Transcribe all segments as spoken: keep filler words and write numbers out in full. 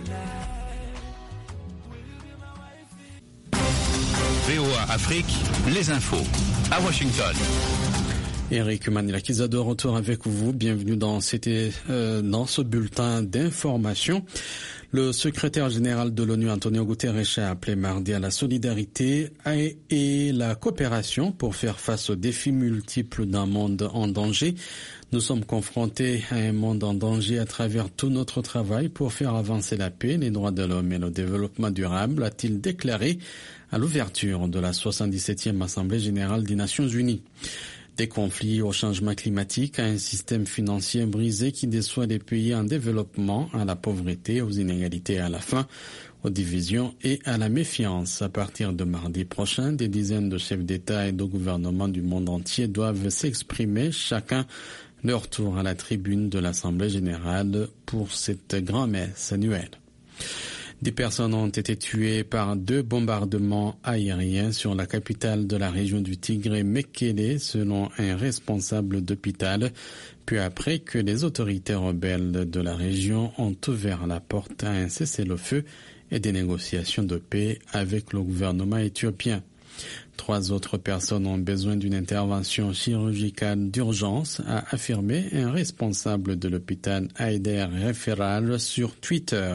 V O A Afrique, les infos à Washington. Eric Manilaki de retour avec vous. Bienvenue dans, c'était, euh, dans ce bulletin d'information. Le secrétaire général de l'ONU, Antonio Guterres, a appelé mardi à la solidarité et la coopération pour faire face aux défis multiples d'un monde en danger. Nous sommes confrontés à un monde en danger à travers tout notre travail pour faire avancer la paix, les droits de l'homme et le développement durable, a-t-il déclaré à l'ouverture de la soixante-dix-septième Assemblée générale des Nations unies. Des conflits au changement climatique, à un système financier brisé qui déçoit les pays en développement, à la pauvreté, aux inégalités à la faim, aux divisions et à la méfiance. À partir de mardi prochain, des dizaines de chefs d'État et de gouvernements du monde entier doivent s'exprimer, chacun leur tour à la tribune de l'Assemblée générale pour cette grand-messe annuelle. Des personnes ont été tuées par deux bombardements aériens sur la capitale de la région du Tigré, Mekele, selon un responsable d'hôpital, peu après que les autorités rebelles de la région ont ouvert la porte à un cessez-le-feu et des négociations de paix avec le gouvernement éthiopien. Trois autres personnes ont besoin d'une intervention chirurgicale d'urgence, a affirmé un responsable de l'hôpital Haider Referral sur Twitter.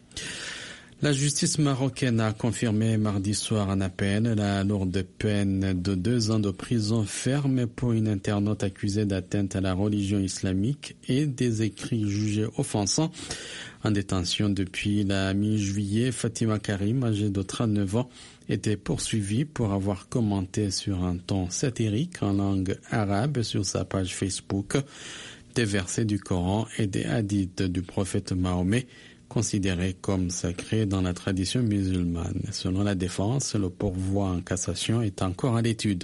La justice marocaine a confirmé mardi soir en appel la lourde peine de deux ans de prison ferme pour une internaute accusée d'atteinte à la religion islamique et des écrits jugés offensants. En détention depuis la mi-juillet, Fatima Karim, âgée de trente-neuf ans, était poursuivie pour avoir commenté sur un ton satirique en langue arabe sur sa page Facebook des versets du Coran et des hadiths du prophète Mahomet, considéré comme sacré dans la tradition musulmane. Selon la défense, le pourvoi en cassation est encore à l'étude.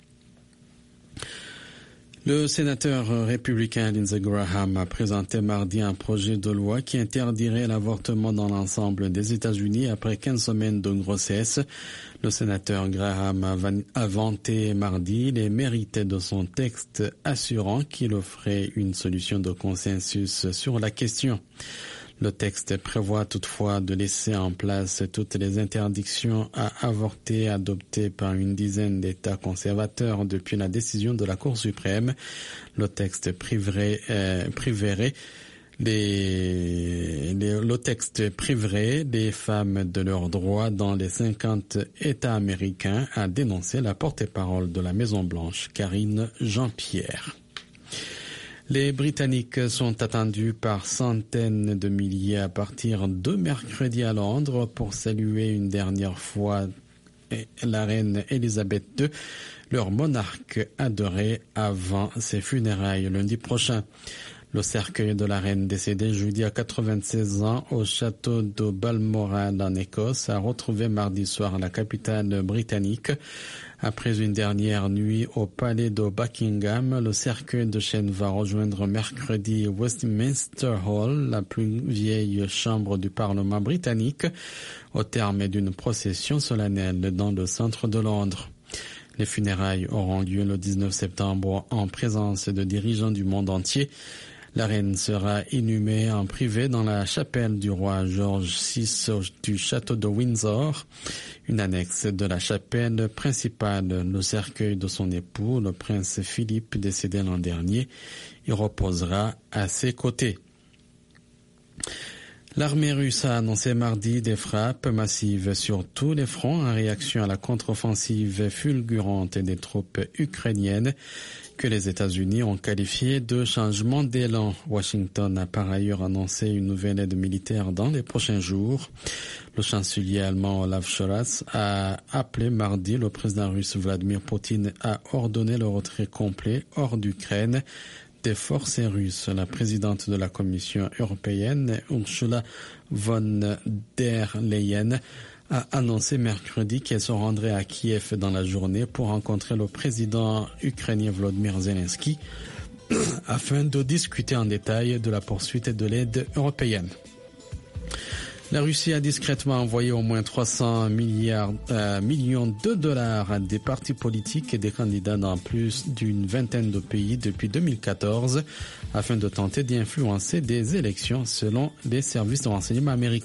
Le sénateur républicain Lindsey Graham a présenté mardi un projet de loi qui interdirait l'avortement dans l'ensemble des États-Unis après quinze semaines de grossesse. Le sénateur Graham a vanté mardi les mérites de son texte, assurant qu'il offrait une solution de consensus sur la question. Le texte prévoit toutefois de laisser en place toutes les interdictions à avorter adoptées par une dizaine d'États conservateurs depuis la décision de la Cour suprême. Le texte priverait, euh, priverait les, les, le texte priverait les femmes de leurs droits dans les cinquante États américains, a dénoncé la porte-parole de la Maison-Blanche, Karine Jean-Pierre. Les Britanniques sont attendus par centaines de milliers à partir de mercredi à Londres pour saluer une dernière fois la reine Elisabeth deux, leur monarque adoré, avant ses funérailles lundi prochain. Le cercueil de la reine décédée jeudi à quatre-vingt-seize ans au château de Balmoral en Écosse a retrouvé mardi soir la capitale britannique. Après une dernière nuit au palais de Buckingham, le cercueil de chêne va rejoindre mercredi Westminster Hall, la plus vieille chambre du Parlement britannique, au terme d'une procession solennelle dans le centre de Londres. Les funérailles auront lieu le dix-neuf septembre en présence de dirigeants du monde entier. La reine sera inhumée en privé dans la chapelle du roi George six du château de Windsor, une annexe de la chapelle principale. Le cercueil de son époux, le prince Philippe, décédé l'an dernier, y reposera à ses côtés. L'armée russe a annoncé mardi des frappes massives sur tous les fronts en réaction à la contre-offensive fulgurante des troupes ukrainiennes que les États-Unis ont qualifié de changement d'élan. Washington a par ailleurs annoncé une nouvelle aide militaire dans les prochains jours. Le chancelier allemand Olaf Scholz a appelé mardi le président russe Vladimir Poutine à ordonner le retrait complet hors d'Ukraine des forces russes. La présidente de la Commission européenne, Ursula von der Leyen, a annoncé mercredi qu'elle se rendrait à Kiev dans la journée pour rencontrer le président ukrainien Volodymyr Zelensky afin de discuter en détail de la poursuite de l'aide européenne. La Russie a discrètement envoyé au moins trois cents milliards, euh, millions de dollars à des partis politiques et des candidats dans plus d'une vingtaine de pays depuis deux mille quatorze afin de tenter d'influencer des élections selon les services de renseignement américains.